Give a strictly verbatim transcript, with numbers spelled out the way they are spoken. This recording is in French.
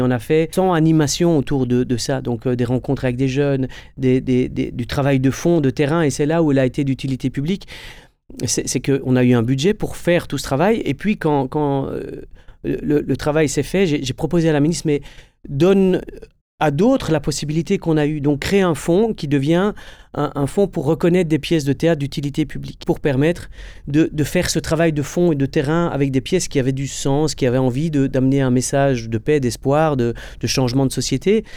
On a fait cent animations autour de, de ça, donc euh, des rencontres avec des jeunes, des, des, des, du travail de fond, de terrain, et c'est là où elle a été d'utilité publique. C'est, c'est qu'on a eu un budget pour faire tout ce travail, et puis quand, quand euh, le, le travail s'est fait, j'ai, j'ai proposé à la ministre, mais donne à d'autres la possibilité qu'on a eue. Donc créer un fonds qui devient un, un fonds pour reconnaître des pièces de théâtre d'utilité publique, pour permettre de, de faire ce travail de fond et de terrain avec des pièces qui avaient du sens, qui avaient envie de, d'amener un message de paix, d'espoir, de, de changement de société.